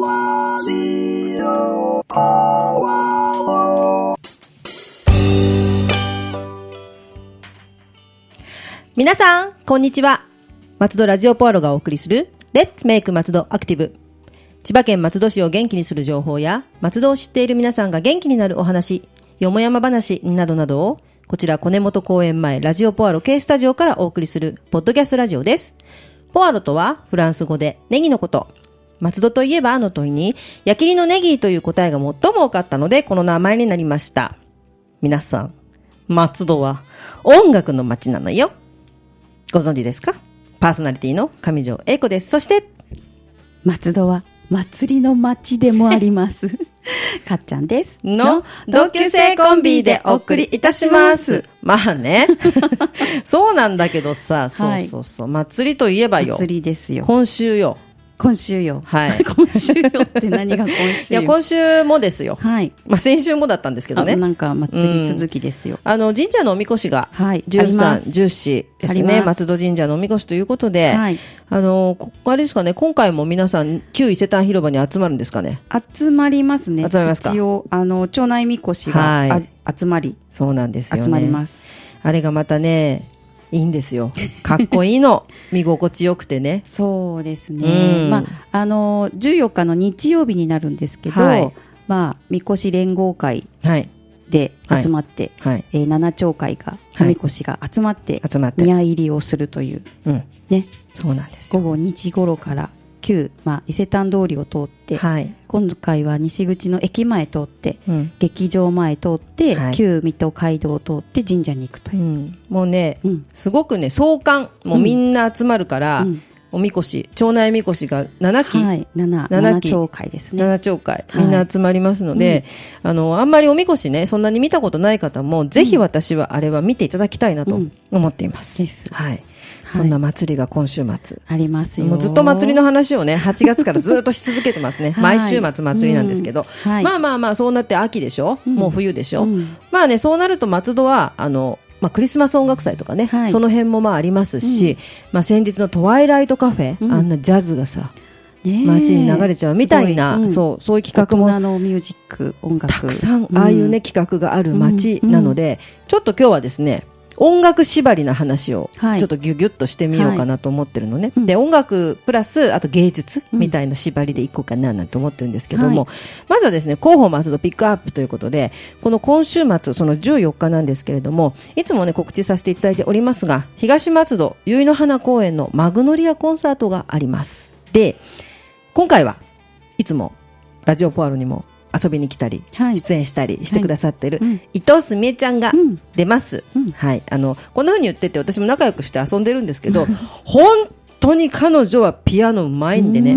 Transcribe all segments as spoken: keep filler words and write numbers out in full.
皆さんこんにちは。松戸ラジオポアロがお送りするレッツメイク松戸アクティブ。千葉県松戸市を元気にする情報や松戸を知っている皆さんが元気になるお話、よもやま話などなどをこちら小根本公園前ラジオポアロ K スタジオからお送りするポッドキャストラジオです。ポアロとはフランス語でネギのこと。松戸といえばの問いに矢切のネギという答えが最も多かったのでこの名前になりました。皆さん、松戸は音楽の街なのよ。ご存知ですか？パーソナリティの上条英子です。そして松戸は祭りの街でもありますかっちゃんですの同級生コンビでお送りいたします。まあねそうなんだけどさ、そうそうそう、祭りといえばよ、 祭りですよ。 今週よ今週よ。 はい。 今週よって何が今週よ。 いや、今週もですよ。 はい。 まあ、先週もだったんですけどね。 なんか祭り続きですよ。 うん、あの、神社のおみこしが、 はい。 じゅうさん、じゅうよんですね。松戸神社のおみこしということで、はい。あの、ここあれですかね、今回も皆さん、旧伊勢丹広場に集まるんですかね。 集まりますね。 集まりますか。 一応、あの、町内みこしが、はい、集まり。 そうなんですよね。 集まります。 あれがまたね、いいんですよ。かっこいいの。見心地よくてね。 そうですね。うん、まあ、あの、じゅうよっかの日曜日になるんですけど、はい、まあ、みこし連合会で集まって、はいはい、えー、七町会が、おみこしが集まって、 集まって、 宮入りをするという、うん、ね。 そうなんですよ。 午後にじ頃から、旧、まあ、伊勢丹通りを通って、はい、今回は西口の駅前通って、うん、劇場前通って、はい、旧水戸街道を通って神社に行くという、うん、 もうね、うん、すごくね壮観、もうみんな集まるから、うん、おみこし、町内みこしがななき、 はい、なな, なな町会ですね。 なな町会、みんな集まりますので、はい、あのあんまりおみこしねそんなに見たことない方もぜひ私はあれは見ていただきたいなと思っています、うん、です。はい。そんな祭りが今週末、 ありますよ。 もうずっと祭りの話をねはちがつからずっとし続けてますね、はい、毎週末祭りなんですけど、うん、はい、まあまあまあそうなって秋でしょ、うん、もう冬でしょ、うん、まあねそうなると松戸はあの、まあ、クリスマス音楽祭とかね、はい、その辺もまあありますし、うん、まあ、先日のトワイライトカフェ、うん、あんなジャズがさ街に流れちゃうみたいな、うん、そう、そういう企画も大人のミュージック音楽たくさんああいうね、うん、企画がある街なので、うん、ちょっと今日はですね音楽縛りな話をちょっとギュギュッとしてみようかなと思ってるのね、はい、で音楽プラスあと芸術みたいな縛りでいこうかななんて思ってるんですけども、はい、まずはですね広報松戸ピックアップということでこの今週末そのじゅうよっかなんですけれどもいつもね告知させていただいておりますが東松戸結いの花公園のマグノリアコンサートがあります。で今回はいつもラジオポアロにも遊びに来たり、はい、出演したりしてくださってる、はい、伊藤すみえちゃんが出ます、うんうん、はい、あのこんな風に言ってて私も仲良くして遊んでるんですけど本当に彼女はピアノうまいんでね、うん、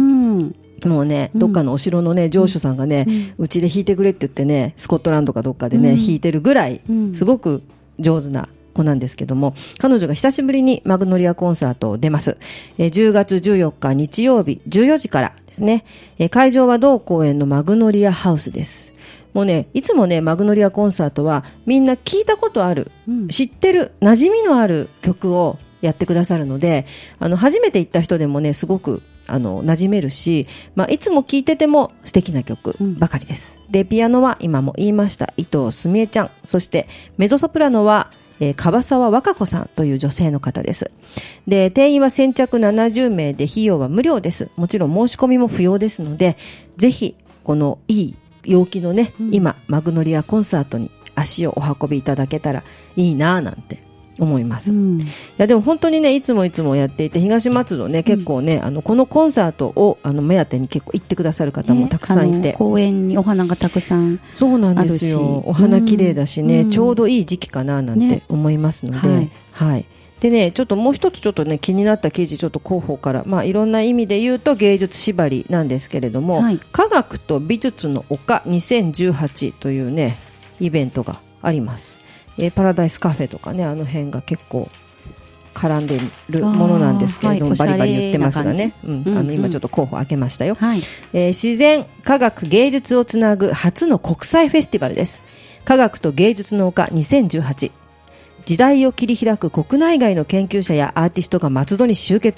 もうね、うん、どっかのお城のね城主さんがねうち、ん、で弾いてくれって言ってねスコットランドかどっかでね、うん、弾いてるぐらいすごく上手な子なんですけども彼女が久しぶりにマグノリアコンサートを出ます、えー、じゅうがつじゅうよっか日曜日じゅうよじからですね、えー、会場は同公園のマグノリアハウスです。もうねいつもねマグノリアコンサートはみんな聞いたことある、うん、知ってる馴染みのある曲をやってくださるのであの初めて行った人でもねすごくあの馴染めるし、まあ、いつも聴いてても素敵な曲ばかりです、うん、でピアノは今も言いました伊藤すみえちゃんそしてメゾソプラノはえー、樺沢和歌子さんという女性の方です。で、定員は先着ななじゅうめいで費用は無料です。もちろん申し込みも不要ですので、ぜひこのいい陽気のね、うん、今マグノリアコンサートに足をお運びいただけたらいいなぁなんて思います、うん、いやでも本当にねいつもいつもやっていて東松戸ね結構ね、うん、あのこのコンサートをあの目当てに結構行ってくださる方もたくさんいて、 ね、公園にお花がたくさんそうなんですよお花綺麗だしね、うん、ちょうどいい時期かななんて思いますので、ね、はい、はい、でねちょっともう一つちょっとね気になった記事ちょっと広報からまあいろんな意味で言うと芸術縛りなんですけれども、はい、科学と美術の丘にせんじゅうはちというねイベントがあります、えー、パラダイスカフェとかねあの辺が結構絡んでるものなんですけれども、はい、バリバリ言ってますがね、うんうんうん、あの今ちょっと候補開けましたよ、はい、えー、自然科学芸術をつなぐ初の国際フェスティバルです。科学と芸術の丘にせんじゅうはち、時代を切り開く国内外の研究者やアーティストが松戸に集結。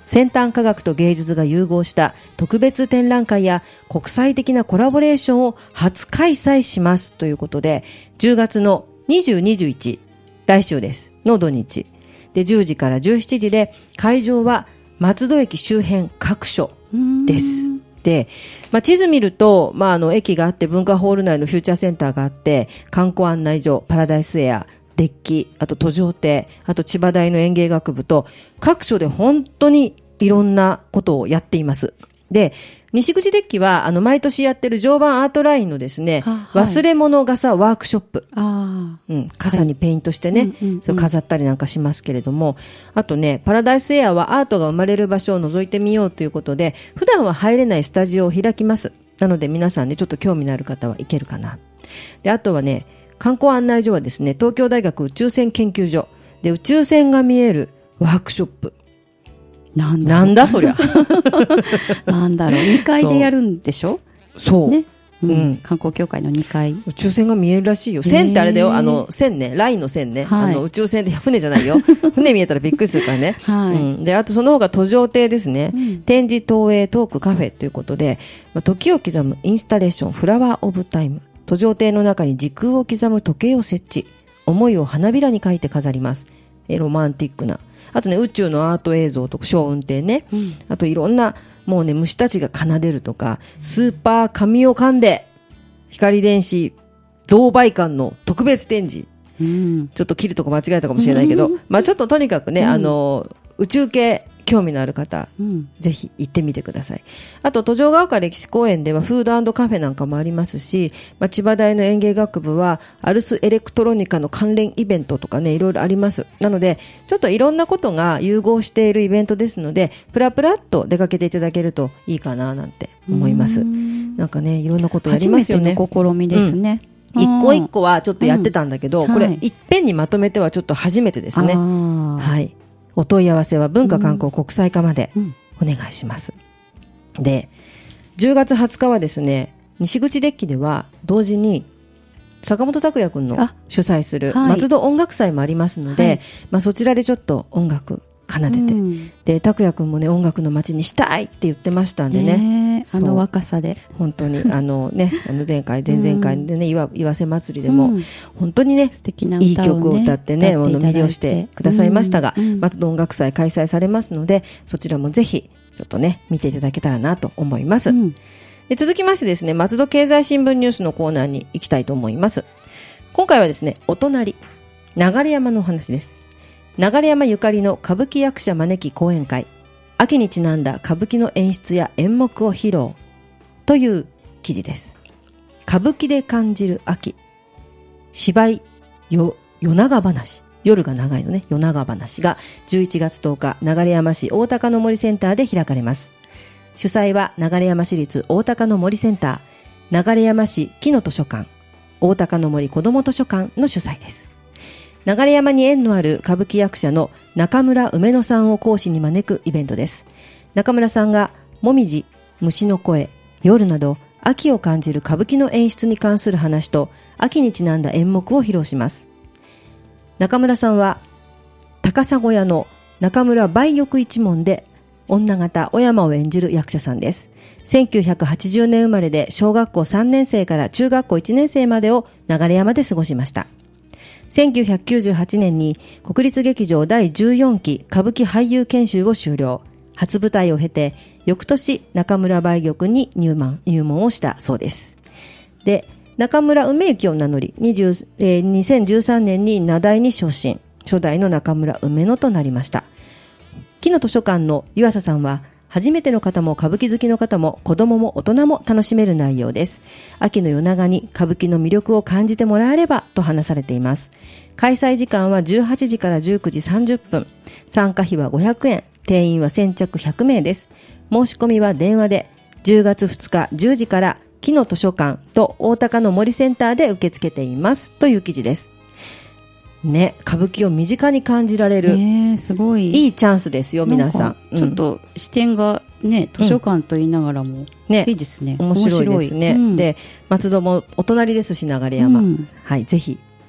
先端科学と芸術が融合した特別展覧会や国際的なコラボレーションを初開催しますということで、じゅうがつのにじゅう、にじゅういち、来週ですの土日でじゅうじからじゅうしちじで、会場は松戸駅周辺各所です。で、まあ、地図見ると、まあ、あの駅があって、文化ホール内のフューチャーセンターがあって、観光案内所、パラダイスエア、デッキ、あと途上亭、あと千葉大の園芸学部と各所で本当にいろんなことをやっています。で、西口デッキはあの毎年やってる常磐アートラインのですね、はい、忘れ物傘ワークショップ、あ、うん、傘にペイントしてね、はい、それ飾ったりなんかしますけれども、あとね、パラダイスエアはアートが生まれる場所を覗いてみようということで、普段は入れないスタジオを開きます。なので皆さんね、ちょっと興味のある方は行けるかな。で、あとはね、観光案内所はですね、東京大学宇宙船研究所で宇宙船が見えるワークショップ。 なんだなんだそりゃ。 なんだろう、にかいでやるんでしょ。 そう。 ね。うんうん、観光協会のにかい。 宇宙船が見えるらしいよ。線ってあれだよ。あの、線ね。ラインの線ね。はい、あの、宇宙船で船じゃないよ。船見えたらびっくりするからね。はい、うん。で、あとその他途上亭ですね。うん、展示、投影、トーク、カフェということで、まあ、時を刻むインスタレーション、フラワーオブタイム。途上亭の中に時空を刻む時計を設置。思いを花びらに書いて飾ります。え、ロマンティックな。あとね、宇宙のアート映像とか、小雲亭ね、うん。あといろんな、もうね、虫たちが奏でるとか、スーパー神を噛んで、光電子増倍館の特別展示。うん、ちょっと切るとこ間違えたかもしれないけど、うん、まあちょっととにかくね、うん、あの、宇宙系、興味のある方、うん、ぜひ行ってみてください。あと、途上ヶ丘歴史公園ではフード&カフェなんかもありますし、まあ、千葉大の園芸学部はアルスエレクトロニカの関連イベントとかね、いろいろあります。なので、ちょっといろんなことが融合しているイベントですので、プラプラっと出かけていただけるといいかななんて思います。んなんかね、いろんなことやりますよね。 初めての試みですね。 うん、一個一個はちょっとやってたんだけど、うん、これ、はい、いっぺんにまとめてはちょっと初めてですね。はい。お問い合わせは文化観光国際課までお願いします。うん、で、じゅうがつはつかはですね、西口デッキでは同時に坂本拓也くんの主催する松戸音楽祭もありますので、はい、まあ、そちらでちょっと音楽奏でて、うん、で拓也くんもね、音楽の街にしたいって言ってましたんでね、 ね、あの若さで本当にあのね、あの前回前々回でね、岩瀬祭りでも、うん、本当にね、素敵な歌をね、いい曲を歌ってね、あの魅了してくださいましたが、うん、松戸音楽祭開催されますので、そちらもぜひちょっとね、見ていただけたらなと思います。うん、で、続きましてですね、松戸経済新聞ニュースのコーナーに行きたいと思います。今回はですね、お隣流山のお話です。流山ゆかりの歌舞伎役者招き講演会、秋にちなんだ歌舞伎の演出や演目を披露という記事です。歌舞伎で感じる秋、芝居よ夜長話、夜が長いのね、夜長話がじゅういちがつとおか、流山市大高の森センターで開かれます。主催は流山市立大高の森センター、流山市木の図書館、大高の森子ども図書館の主催です。流山に縁のある歌舞伎役者の中村梅野さんを講師に招くイベントです。中村さんがもみじ、虫の声、夜など秋を感じる歌舞伎の演出に関する話と秋にちなんだ演目を披露します。中村さんは高砂屋の中村梅玉一門で女形小山を演じる役者さんです。せんきゅうひゃくはちじゅうねん生まれで小学校さんねん生から中学校いちねん生までを流山で過ごしました。せんきゅうひゃくきゅうじゅうはちねんに国立劇場だいじゅうよんき歌舞伎俳優研修を終了。初舞台を経て、翌年中村梅玉に入門、入門をしたそうです。で、中村梅幸を名乗り、にせんじゅうさんねんに名題に昇進。初代の中村梅野となりました。木の図書館の湯浅さんは、初めての方も歌舞伎好きの方も子供も大人も楽しめる内容です。秋の夜長に歌舞伎の魅力を感じてもらえればと話されています。開催時間はじゅうはちじからじゅうくじさんじゅっぷん。参加費はごひゃくえん。定員は先着ひゃくめいです。申し込みは電話でじゅうがつふつかじゅうじから木の図書館と大高の森センターで受け付けていますという記事です。ね、歌舞伎を身近に感じられる、 ね、すごいいいチャンスですよ皆さん。 ちょっと視点がね、図書館と言いながらも、うんね、いいですね。 面白いですね。うん、で、松戸もお隣ですし流山、うん、はい、ぜひ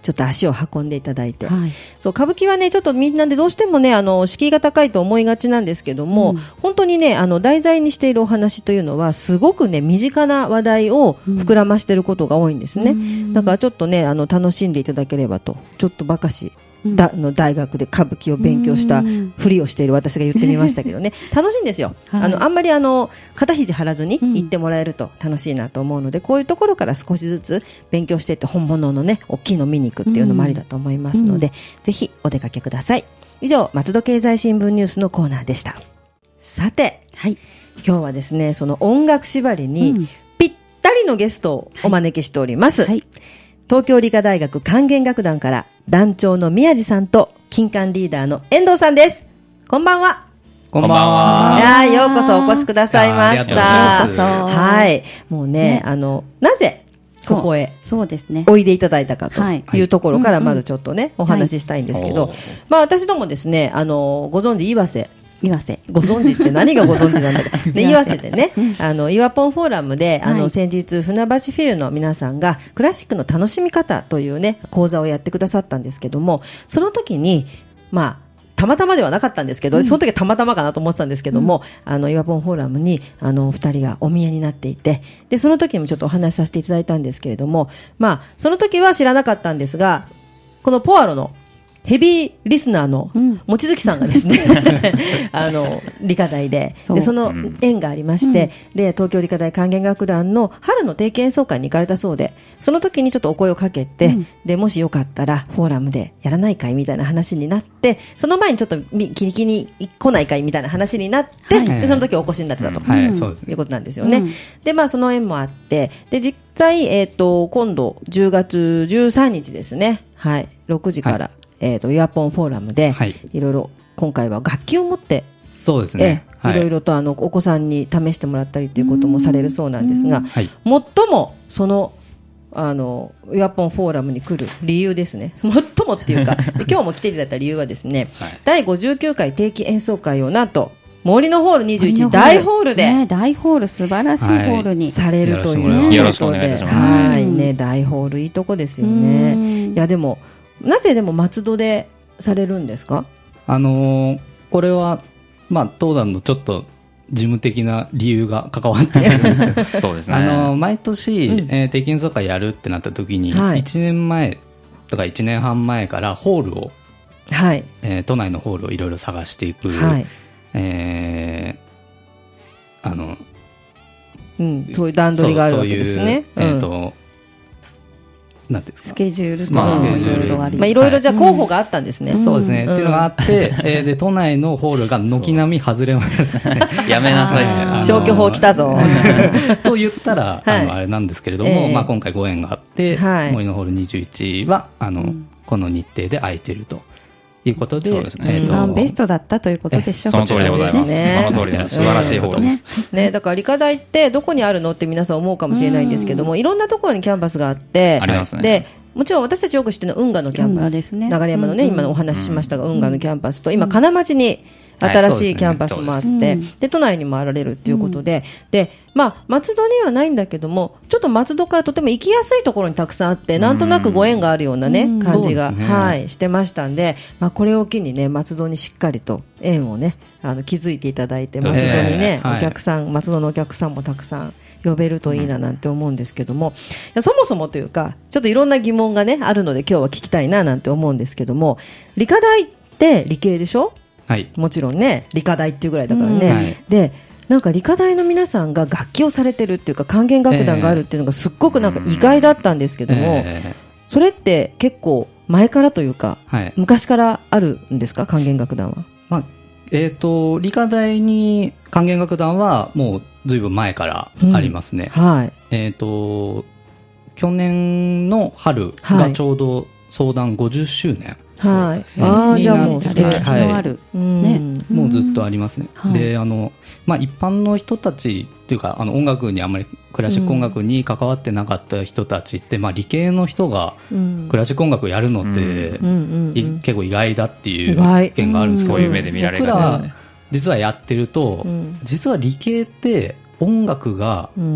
ちょっと足を運んでいただいて、はい、そう歌舞伎はねちょっとみんなでどうしてもねあの敷居が高いと思いがちなんですけども、うん、本当にねあの題材にしているお話というのはすごくね身近な話題を膨らましていることが多いんですね、うん、だからちょっとねあの楽しんでいただければとちょっとばかしだの大学で歌舞伎を勉強したふりをしている私が言ってみましたけどね楽しいんですよ、はい、あのあんまりあの肩肘張らずに行ってもらえると楽しいなと思うので、うん、こういうところから少しずつ勉強していって本物のね大きいの見に行くっていうのもありだと思いますので、うん、ぜひお出かけください。以上松戸経済新聞ニュースのコーナーでした。さて、はい、今日はですねその音楽縛りにぴったりのゲストをお招きしております、はいはい、東京理科大学管弦楽団から団長の宮地さんと金管リーダーの遠藤さんです。こんばんは。 こんばんは。 いやようこそお越しくださいました。はい。もうね、ねあのなぜそこへそうですねおいでいただいたかというところからまずちょっとね、はい、お話ししたいんですけど、はい、まあ私どもですねあのご存知岩瀬岩瀬ご存知って何がご存知なんだかで岩瀬でねあの岩ポンフォーラムであの、はい、先日船橋フィルの皆さんがクラシックの楽しみ方というね講座をやってくださったんですけども、その時にまあたまたまではなかったんですけど、うん、その時はたまたまかなと思ってたんですけども、うん、あの岩ポンフォーラムにあのふたりがお見えになっていて、でその時にもちょっとお話しさせていただいたんですけれども、まあその時は知らなかったんですが、このポアロのヘビーリスナーの望月さんがですね、うん、あの理科大で そ, でその縁がありまして、うん、で東京理科大管弦楽団の春の定期演奏会に行かれたそうで、その時にちょっとお声をかけて、うん、でもしよかったらフォーラムでやらないかいみたいな話になって、その前にちょっとキリキリに来ないかいみたいな話になって、はい、でその時お越しになってたと、はい、いうことなんですよね、うん、でまあその縁もあって、で実際、えー、と今度じゅうがつじゅうさんにちですね、はい、ろくじから、はい、えー、とイヤポンフォーラムで、はい、いろいろ今回は楽器を持ってそうですね、 えーはい、いろいろとあのお子さんに試してもらったりということもされるそうなんですが、はい、最もそのあのイヤポンフォーラムに来る理由ですね、最もっていうかで今日も来ていただいた理由はですね、はい、だいごじゅうきゅうかい定期演奏会をなんと森のホールにじゅういち大ホールで、 ね、大ホール素晴らしいホールに、 はい、されるというね、よろしくお願いいたします。 はいね、大ホールいいとこですよね。いやでもなぜでも松戸でされるんですか？ あのー、これは、まあ、当団のちょっと事務的な理由が関わっているんですけどそうですね、あのー、毎年、うんえー、定期演奏会やるってなった時に、はい、いちねんまえとかいちねんはん前からホールを、はいえー、都内のホールをいろいろ探していく、はいえーあのうん、そういう段取りがあるわけですね。 そういう、えーとうんなんてスケジュールとかもいろいろあり、 まあいろいろじゃ候補があったんですね。 うん、そうですね、うん、っていうのがあって、えー、で都内のホールが軒並み外れましたね。やめなさいね。 消去法来たぞ。 と言ったら、はい、あのあれなんですけれども、えーまあ、今回ご縁があって、はい、森のホールにじゅういちはあの、うん、この日程で空いているということで、そうですね、 一番ベストだったということでしょう。 その通りでございます、ね、その通りです。素晴らしいホールです、 ねね、だから理科大ってどこにあるのって皆さん思うかもしれないんですけども、いろんなところにキャンパスがあってありますね。 でもちろん私たちよく知ってるのは運河のキャンパスです、ね、流山のね、うんうん、今のお話ししましたが、うん、運河のキャンパスと今金町に新しいキャンパスもあって、はいでね、で都内にもあられるっていうことで、うん、でまあ、松戸にはないんだけどもちょっと松戸からとても行きやすいところにたくさんあってなんとなくご縁があるような、ねうん、感じが、ねはい、してましたんで、まあ、これを機に、ね、松戸にしっかりと縁を、ね、あの築いていただいて松戸に、ねはい、お客さん松戸のお客さんもたくさん呼べるといいななんて思うんですけども、いやそもそもというかちょっといろんな疑問が、ね、あるので今日は聞きたいななんて思うんですけども、理科大って理系でしょ、はい、もちろんね理科大っていうぐらいだからね、うんはい、でなんか理科大の皆さんが楽器をされてるっていうか管弦楽団があるっていうのがすっごくなんか意外だったんですけども、えー、それって結構前からというか、はい、昔からあるんですか管弦楽団は？ まあえー、と理科大に管弦楽団はもうずいぶん前からありますね、うんはいえー、と去年の春がちょうど創団ごじゅっしゅうねん、 はい、あじゃあもう歴史のある、 はいね、もうずっとありますね、うん、であの、まあ、一般の人たちというかあの音楽にあんまりクラシック音楽に関わってなかった人たちって、うんまあ、理系の人がクラシック音楽をやるのって、うん、結構意外だっていう意見があるんですけど、そういう目で見られがちですね。実はやってると、うん、実は理系って音楽が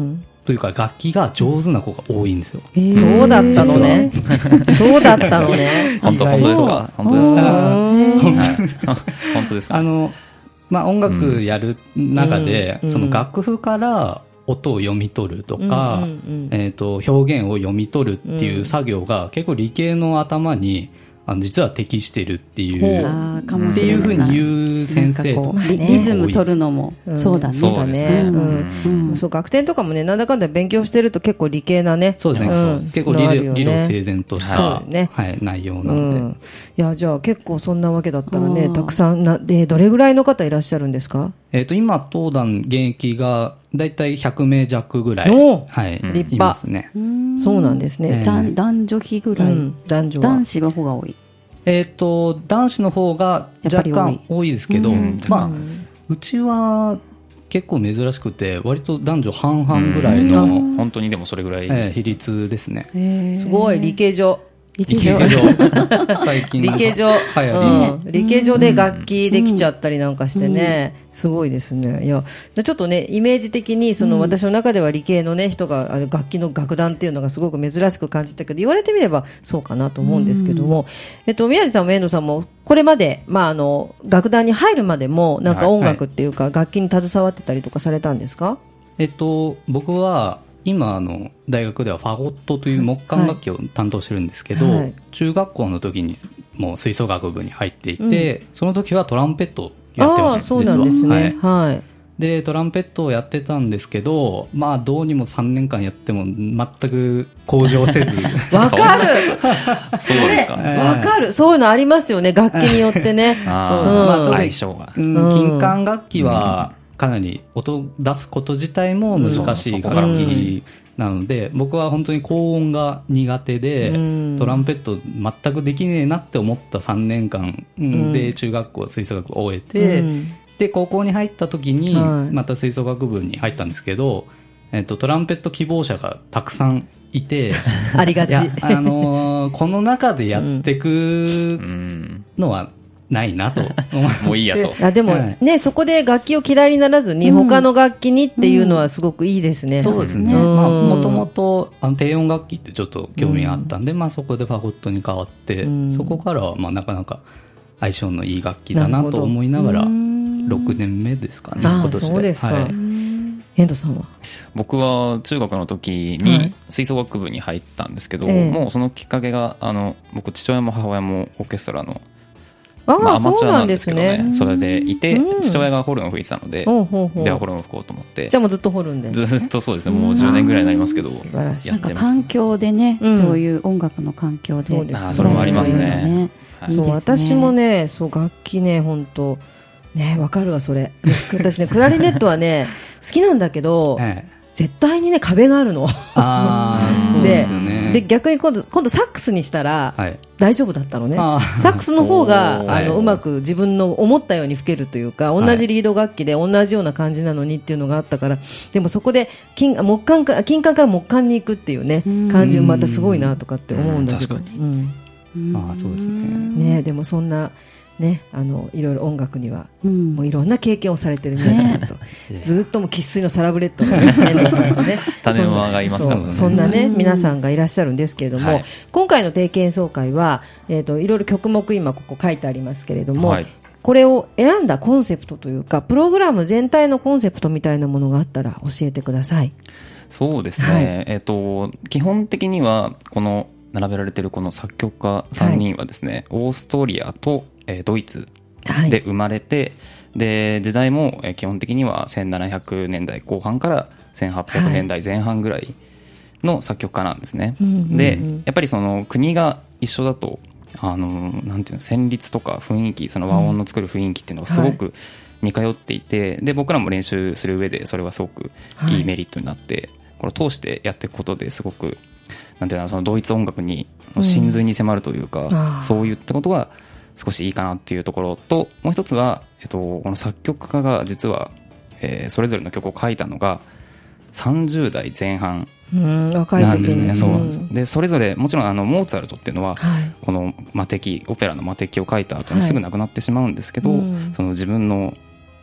というか楽器が上手な子が多いんですよ。 えー、そうだったのね。そうだったのね。 本当本当ですか。本当ですか。本当ですか。 あのまあ音楽やる中で、うん、その楽譜から音を読み取るとか、うんうんうん、えっと表現を読み取るっていう作業が結構理系の頭にあの実は適してるっていうっていうふうに言う先生とか、 ね、リズム取るのも、うん、そうだね。 そうだね。うんうん、そう学典とかもねなんだかんだ勉強してると結構理系なね。 そうですね。うん、結構理路、理路整然とした、ねはい、内容なので、うん、 いやじゃあ結構そんなわけだったらねたくさんなでどれぐらいの方いらっしゃるんですか？ えっと今当団現役がだいたいひゃくめい弱ぐらい、 はい、立派ですね。そうなんですね。 えー、男女比ぐらい、うん、男女は男子の方が多い。 えー、と男子の方が若干多いですけど、まあ、うちは結構珍しくて割と男女半々ぐらいの、 うん、本当にでもそれぐらい、 えー、比率ですね。 すごい理系上理系上最近理系上、うん、理系上で楽器できちゃったりなんかしてね、うん、すごいですね。いやちょっとねイメージ的にその私の中では理系のね人があれ楽器の楽団っていうのがすごく珍しく感じたけど言われてみればそうかなと思うんですけども、うんえっと、宮地さんも遠藤さんもこれまで、まあ、あの楽団に入るまでもなんか音楽っていうか、はいはい、楽器に携わってたりとかされたんですか？ えっと僕は今あの大学ではファゴットという木管楽器を担当してるんですけど、はい、中学校の時にもう吹奏楽部に入っていて、うん、その時はトランペットをやってました。 そうなんですね、はいはい、 でトランペットをやってたんですけど、まあ、どうにもさんねんかんやっても全く向上せずわかるそうですか、 えー、わかるそういうのありますよね楽器によってねあ、うんまあ、相性が、 うん、金管楽器は、うんかなり音を出すこと自体も難しい楽器なので、うん、僕は本当に高音が苦手で、うん、トランペット全くできねえなって思ったさんねんかんで中学校吹奏楽部を終えて、うん、で高校に入った時にまた吹奏楽部に入ったんですけど、えっと、トランペット希望者がたくさんいてありがち、 あのー、この中でやっていくのはないなともういいやとあでも、ねはい、そこで楽器を嫌いにならずに、うん、他の楽器にっていうのはすごくいいですね、うん、 そうですね、もともと低音楽器ってちょっと興味があったんで、うんまあ、そこでファゴットに変わって、うん、そこからはまあなかなか相性のいい楽器だなと思いながらろくねんめですかね今年で。 そうですか、はい、遠藤さんは？ 僕は中学の時に吹奏楽部に入ったんですけど、はい、もうそのきっかけがあの僕父親も母親もオーケストラのあ、 まあ、アマチュアなんですけどね、 そ, ねそれでいて、うん、父親がホルンを吹いてたので、 ほうほうほうではホルンを吹こうと思って。 じゃあもうずっとホルンでずっとそうですねもうじゅうねんぐらいになりますけど素晴らしい。なんか環境でね、うん、そういう音楽の環境で、 そうですね、あそれもありますね、 はい、そう私もねそう楽器ね本当ねわかるわそれ私ねクラリネットはね好きなんだけど、ええ絶対にね壁があるのあそうですよね。 で逆に今度今度サックスにしたら大丈夫だったのね、はい、サックスの方があのうまく自分の思ったように吹けるというか同じリード楽器で同じような感じなのにっていうのがあったから、でもそこで金木管か金管から木管に行くっていうね感じもまたすごいなとかって思うんだけど、うん、 うん、あそうですね。 ねでもそんなね、あのいろいろ音楽には、うん、もういろんな経験をされてる宮地さんと、ね、ずっとも生粋のサラブレッドの、ね、遠藤さんとね種馬がいますからね。 そ, そんなね、うん、皆さんがいらっしゃるんですけれども、はい、今回の定期演奏会は、えーと、いろいろ曲目今ここ書いてありますけれども、はい、これを選んだコンセプトというかプログラム全体のコンセプトみたいなものがあったら教えてください。 そうですね、はい、えーと、基本的にはこの並べられているこの作曲家さんにんはですね、はい、オーストリアとドイツで生まれて、はい、で時代も基本的にはせんななひゃくねんだいこう半からせんはっぴゃくねんだいぜん半ぐらいの作曲家なんですね、はい、でやっぱりその国が一緒だとあのなんていうの旋律とか雰囲気その和音の作る雰囲気っていうのがすごく似通っていて、はい、で僕らも練習する上でそれはすごくいいメリットになって、はい、これを通してやっていくことですごくなんていうのそのドイツ音楽に真髄に迫るというか、うん、そういったことが少しいいかなっていうところと、もう一つは、えっと、この作曲家が実は、えー、それぞれの曲を書いたのがさんじゅうだいぜん半なんですね。そうなんです。でそれぞれもちろんあのモーツァルトっていうのは、はい、この魔笛オペラの魔笛を書いた後にすぐ亡くなってしまうんですけど、はい、その自分の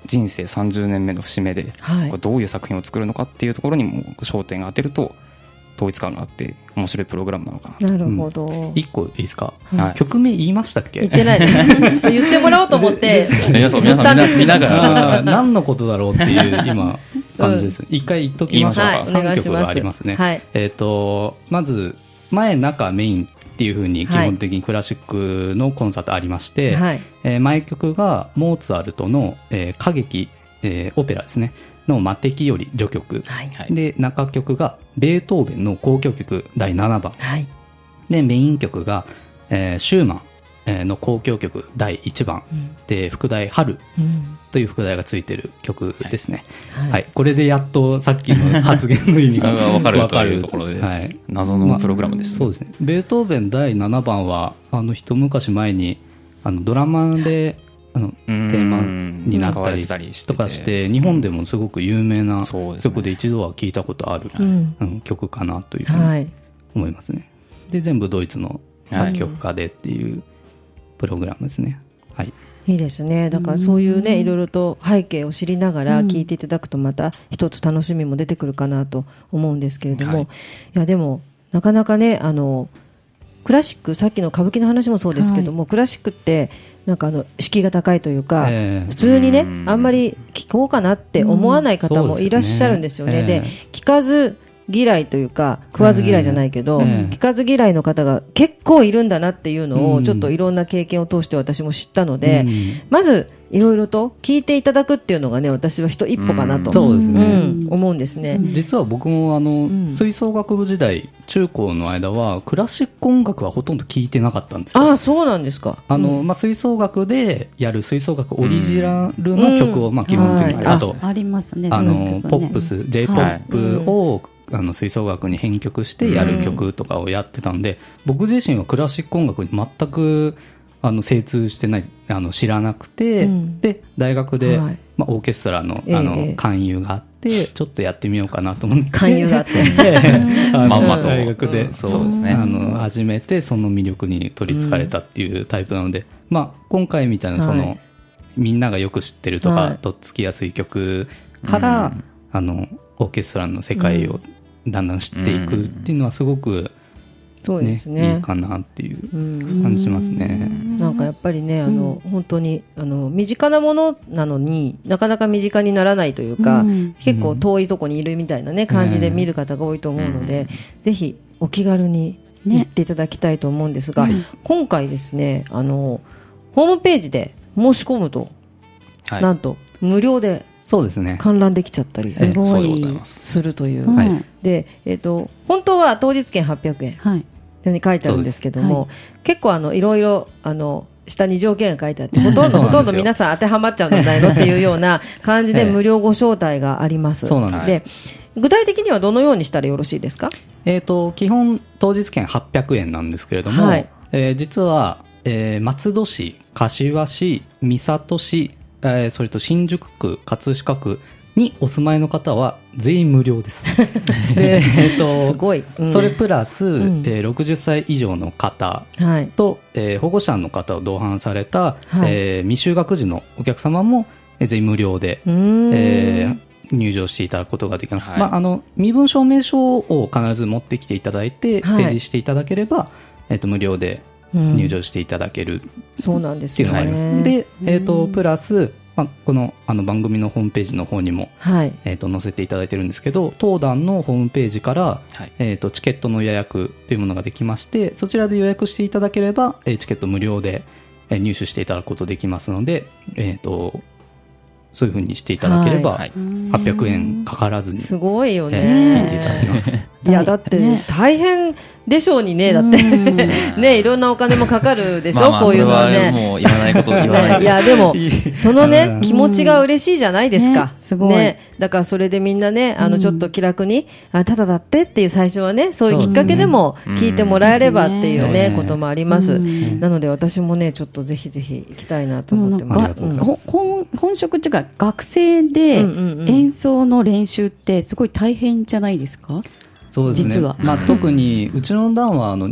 人生さんじゅうねんめの節目で、はい、これどういう作品を作るのかっていうところにも焦点が当てると統一感があって面白いプログラムなのかな。 なるほど、うん、 いっこいいですか、はい、曲名言いましたっけ？ 言ってないですそう言ってもらおうと思って皆さん皆さん見ながら何のことだろうっていう今感じです。一、うん、回言っときましょうか。はい、さんきょくがありますね。はい、えっ、ー、とまず前中メインっていう風に基本的にクラシックのコンサートありまして、はい、えー、前曲がモーツァルトの、えー、歌劇、えー、オペラですねの魔敵より序曲、はい、で中曲がベートーベンの交響曲だいななばん、はい、でメイン曲が、えー、シューマンの交響曲だいいちばん、うん、で副題春という副題がついてる曲ですね、はいはい、これでやっとさっきの発言の意味が分かるというところで、はい、謎のプログラムです、 まあ、そうですね。ベートーベンだいななばんはあの一昔前にあのドラマであのテーマになったりとかして日本でもすごく有名な曲で一度は聴いたことある、うんうん、曲かなというふうに思いますね。で全部ドイツの作曲家でっていうプログラムですね。はい、 いいですね。だからそういうねいろいろと背景を知りながら聴いていただくとまた一つ楽しみも出てくるかなと思うんですけれども、はい、いやでもなかなかねあのクラシックさっきの歌舞伎の話もそうですけども、はい、クラシックってなんかあの敷居が高いというか、えー、普通にねあんまり聴こうかなって思わない方もいらっしゃるんですよね。で聴かず嫌いというか食わず嫌いじゃないけど、えー、聞かず嫌いの方が結構いるんだなっていうのをちょっといろんな経験を通して私も知ったので、うん、まずいろいろと聞いていただくっていうのがね私は一歩かなと、うん、そうですね、うん、思うんですね。 実は僕もあの、うん、吹奏楽部時代中高の間はクラシック音楽はほとんど聞いてなかったんですよ。 ああそうなんですか。 あの、うんまあ、吹奏楽でやる吹奏楽オリジナルの曲を、まあ、基本的に、うん、あとあ, ありますね。 あのポップス J-ポップ を、はいあの吹奏楽に編曲してやる曲とかをやってたんで、うん、僕自身はクラシック音楽に全くあの精通してないあの知らなくて、うん、で大学で、はいまあ、オーケストラ の, あの、えー、勧誘があってちょっとやってみようかなと思って勧誘があってあの、まあ、大学で、うん、そうそうですね、あの始めてその魅力に取りつかれたっていうタイプなので、うんまあ、今回みたいなその、はい、みんながよく知ってるとか、はい、とっつきやすい曲から、うん、あのオーケストラの世界をだんだん知っていくっていうのはすごく、ねそうですね、いいかなっていう感じしますね。 なんかやっぱりねあの、うん、本当にあの身近なものなのになかなか身近にならないというか、うん、結構遠いとこにいるみたいな、ね、感じで見る方が多いと思うので、うん、ぜひお気軽に行っていただきたいと思うんですが、ね、今回ですねあのホームページで申し込むと、はい、なんと無料でそうですね、 観覧できちゃったりするという、はいでえー、と本当は当日券はっぴゃくえんというふうに書いてあるんですけども、はい、結構あのいろいろあの下に条件が書いてあってほとんどほとんど皆さん当てはまっちゃうんじゃないのっていうような感じで無料ご招待があります。そうなんです。で具体的にはどのようにしたらよろしいですか？ えー、と基本当日券はっぴゃくえんなんですけれども、はいえー、実は、えー、松戸市、柏市、三郷市えー、それと新宿区、葛飾区にお住まいの方は全員無料ですで、えー、とすごい、うん、 それプラス、うんえー、ろくじゅっさい以上の方と、はいえー、保護者の方を同伴された、はいえー、未就学児のお客様も全員無料で、えー、入場していただくことができます、はいまあ、あの身分証明書を必ず持ってきていただいて、はい、提示していただければ、えー、と無料で入場していただける、うん、 そうなんですよね。 っていうのがあります。で、えー、とプラス、まあ、この、あの番組のホームページの方にも、はいえー、と載せていただいてるんですけど当団のホームページから、はいえー、とチケットの予約というものができましてそちらで予約していただければ、えー、チケット無料で、えー、入手していただくことできますので、えー、とそういう風にしていただければ、はい、はっぴゃくえんかからずにすごいよね、 えー、聞いていただきますいやだって大変でしょうにねだってねいろんなお金もかかるでしょ、まあまあこういうのはねもう言わないこと言わない、 ね、いやでもそのね気持ちが嬉しいじゃないですか、ねすごいね、だからそれでみんなねあのちょっと気楽にあただだってっていう最初はねそういうきっかけでも聞いてもらえればっていうね、ねこともあります、ね、なので私もねちょっとぜひぜひ行きたいなと思ってます、うん、 本, 本職っていうか学生で演奏の練習ってすごい大変じゃないですか？ そうですね、実は、まあ、特にうちの団はあの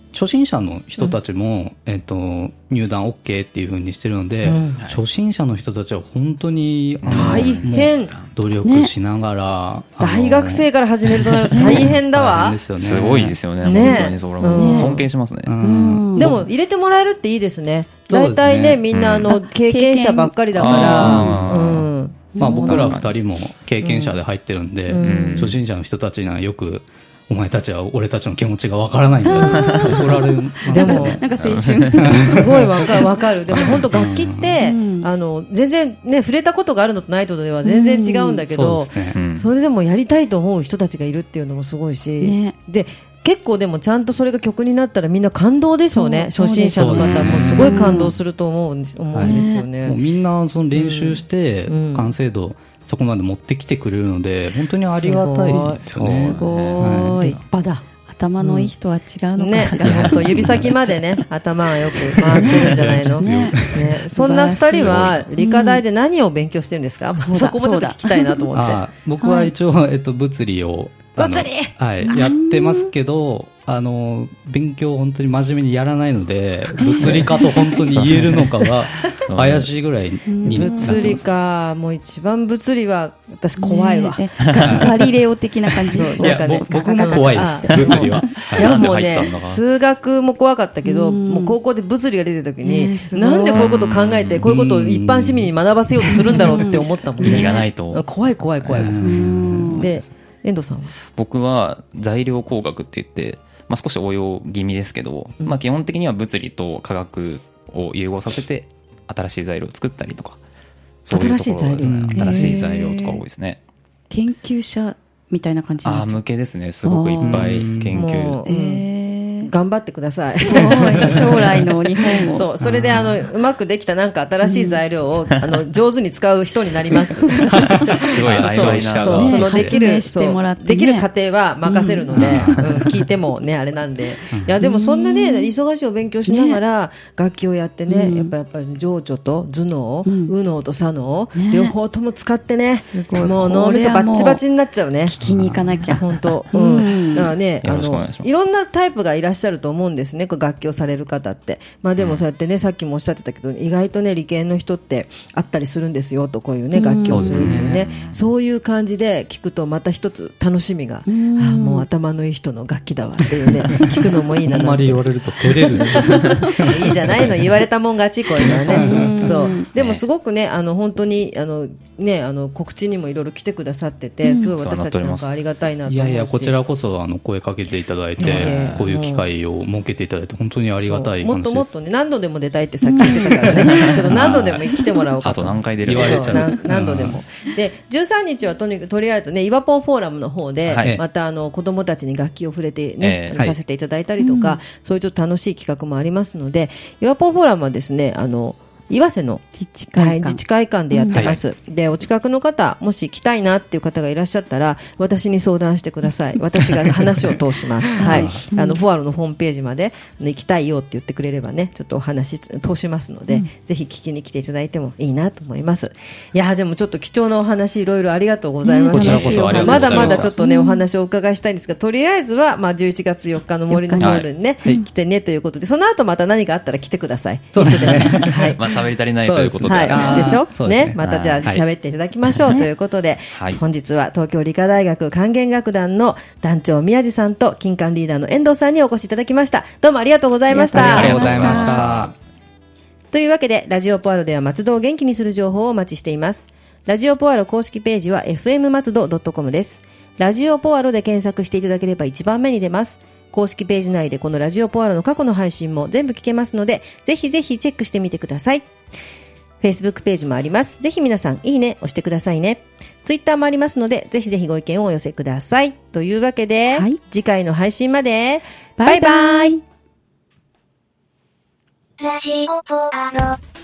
初心者の人たちも、うん、えっと、入団 オーケー っていう風にしてるので、うん、初心者の人たちは本当にあの大変努力しながら、ね、 大学生から始めるとなると大変だわ。 す, ね、すごいですよね。ね、本当にそれも尊敬しますね。 うんうん、でも入れてもらえるっていいですね。大体ね、みんなあの経験者ばっかりだから。うんまあ、僕らふたりも経験者で入ってるんで、うん、初心者の人たちにはよくお前たちは俺たちの気持ちがわからないんだよ怒られる。 でもなんか青春すごいわかるわかる。でも本当楽器って、うん、あの全然ね触れたことがあるのとないのでは全然違うんだけど、うん そ, ね、それでもやりたいと思う人たちがいるっていうのもすごいし、ね、で結構でもちゃんとそれが曲になったらみんな感動でしょうね。初心者の方もすごい感動すると思うんです、思うんですよね。 もうみんなその練習して完成度、うんそこまで持ってきてくれるので本当にありがたいですよね。 すごい、立派だ。 頭のいい人は違うのかしら、 ね、本当指先までね頭がよく回ってるんじゃないの、ねね、そんなふたりは理科大で何を勉強してるんですか、うん、そこもちょっと聞きたいなと思って。 あ僕は一応、はいえっと、物理を物理、 はい、やってますけどあの勉強を本当に真面目にやらないので物理科と本当に言えるのかは怪しいぐらいに物理かもう一番物理は私怖いわ、ね、 ガリレオ的な感じ。 いや僕も怖いです物理は。 いやもうね数学も怖かったけどもう高校で物理が出てた時に、ね、なんでこういうことを考えてこういうことを一般市民に学ばせようとするんだろうって思ったもんね。 意味がないと怖い怖い怖い。で遠藤さんは？ 僕は材料工学って言ってまあ、少し応用気味ですけど、うんまあ、基本的には物理と化学を融合させて新しい材料を作ったりとかそういうところですね。新しい材料とか多いですね。 研究者みたいな感じになっちゃう。 あ向けですね。すごくいっぱい研究、 えー、頑張ってください。 将来の日本をそうそれであのうまくできたなんか新しい材料を、うん、あの上手に使う人になります。すごい曖昧なそうそうそのできるしてもらって、ね、できる過程は任せるので、うんうん、聞いてもねあれなんでいやでもそんなね忙しいお勉強しながら楽器をやってね、うん、やっぱやっぱり情緒と頭脳、うん、右脳と左脳、ね、両方とも使ってねすごいもう脳みそバッチバチになっちゃうね。 聞きに行かなきゃ本当、うん、だからねあのいろんなタイプがいらっしゃると思うんですね楽器をされる方って、まあ、でもそうやってね、うん、さっきもおっしゃってたけど意外とね理系の人ってあったりするんですよとこういうね楽器をするっていうね、うん、そういう感じで聞くとまた一つ楽しみが、うん、あもう頭のいい人の楽器だわっていうね聞くのもいいななんてあんまり言われると照れるいいじゃないの言われたもん勝ちこういうのはねそうでもすごくねあの本当にあの、ね、あの告知にもいろいろ来てくださってて、うん、すごい私たちなんかありがたいなと思うし、 いやいやこちらこそあの声かけていただいてこういう機会を設けていただいて本当にありがたい話です。 もっともっとね何度でも出たいってさっき言ってたからねちょっと何度でも来てもらおうかと。 あと何回出るか言われちゃう何度でもでじゅうさんにちはとにかくとりあえずねイワポンフォーラムの方で、はい、またあの子どもたちに楽器を触れてね、えー、させていただいたりとか、はい、そういうちょっと楽しい企画もありますのでイワポンフォーラムはですねあの岩瀬の自治会館、はい、自治会館でやってます、うん、でお近くの方もし来たいなっていう方がいらっしゃったら私に相談してください。私が話を通しますはい、あのフォアロのホームページまで行きたいよって言ってくれればねちょっとお話通しますので、うん、ぜひ聞きに来ていただいてもいいなと思います。いやでもちょっと貴重なお話いろいろありがとうございました、うん、こちらこそありがとうございました。まだまだちょっとね、うん、お話をお伺いしたいんですがとりあえずは、まあ、じゅういちがつよっかの森の夜にね、はい、来てねということでその後また何かあったら来てください。 そうですねはいまあ喋り足りないということではい、でしょうね、またじゃあ喋っていただきましょう、はい、ということで、はい、本日は東京理科大学管弦楽団の団長宮地さんと金管リーダーの遠藤さんにお越しいただきました。どうもありがとうございました。 ありがとうございました。 というわけでラジオポアロでは松戸を元気にする情報をお待ちしています。ラジオポアロ公式ページは エフエム 松戸 ドットコム です。ラジオポアロで検索していただければ一番目に出ます。公式ページ内でこのラジオポアロの過去の配信も全部聞けますのでぜひぜひチェックしてみてください。Facebook ページもあります。ぜひ皆さんいいね押してくださいね。Twitter もありますのでぜひぜひご意見をお寄せください。というわけで、はい、次回の配信までバイバイ。ラジオポアロ